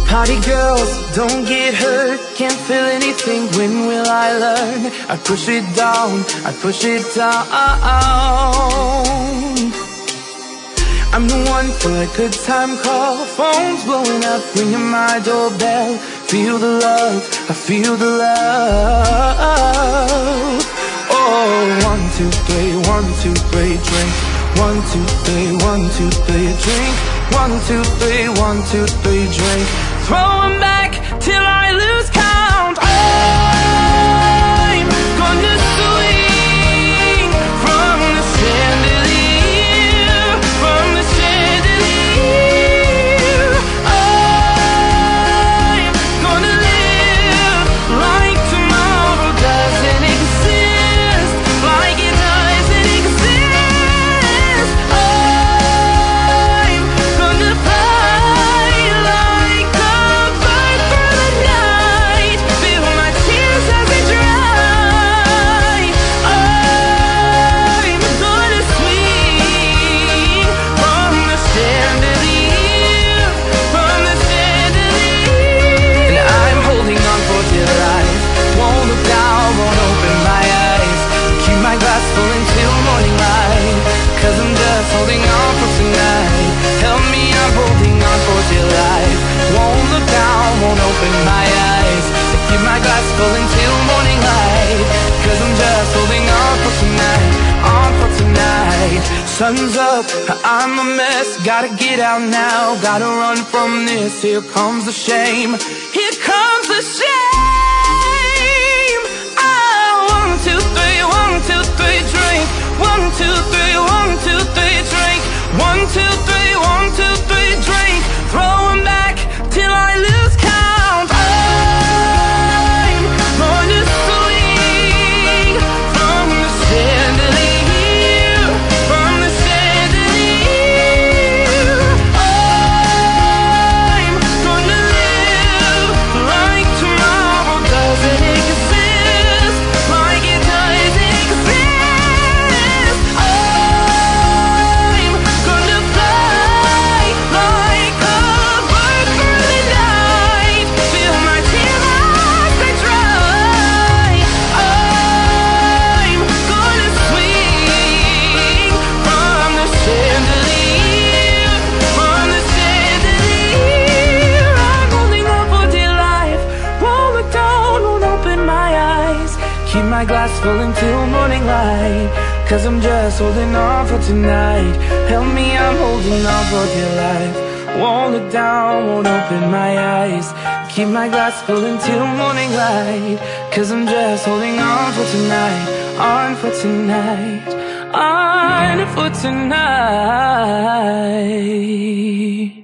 Party girls, don't get hurt. Can't feel anything, when will I learn? I push it down, I push it down. I'm the one for a good time call. Phone's blowing up, ringing my doorbell. Feel the love, I feel the love. Oh, 1, 2, 3, 1, 2, 3, drink. 1, 2, 3, 1, 2, 3, drink. 1, 2, 3, 1, 2, 3, drink. Throwing back till I lose count. I'm gonna swing from the chandelier, from the chandelier. I'm gonna live like tomorrow doesn't exist, like it doesn't exist. I'm gonna fly like a bird through the night, feel my tears as they dry. I'm gonna swing from the chandelier, from the chandelier. And I'm holding on for dear life, won't look down, won't open my eyes. Keep my glass full until morning light, 'cause I'm just holding on for tonight. Help me, I'm holding on for dear life, won't look down, won't open my eyes. Keep my glass full until morning light, 'cause I'm just holding on for tonight, on for tonight. Sun's up, I'm a mess, gotta get out now, gotta run from this. Here comes the shame, here comes the shame. Oh, 1, 2, 3, 1, 2, 3, drink. 1, 2, 3, 1, 2, 3, drink. 1, 2, 3, 1, 2, 3, drink. Throwing back till I lose count. I'm gonna swing from the chandelier, from the chandelier. I'm gonna live like tomorrow doesn't exist, like it doesn't exist. I'm gonna fly like a bird through the night, feel my tears as they dry. I'm gonna swing from the chandelier, from the chandelier. I'm holding on for dear life, won't look down, won't open my eyes. Keep my glass full until morning light, 'cause I'm just holding on for tonight. Help me, I'm holding on for dear life, won't look down, won't open my eyes. Keep my glass full until morning light, 'cause I'm just holding on for tonight, on for tonight, on for tonight.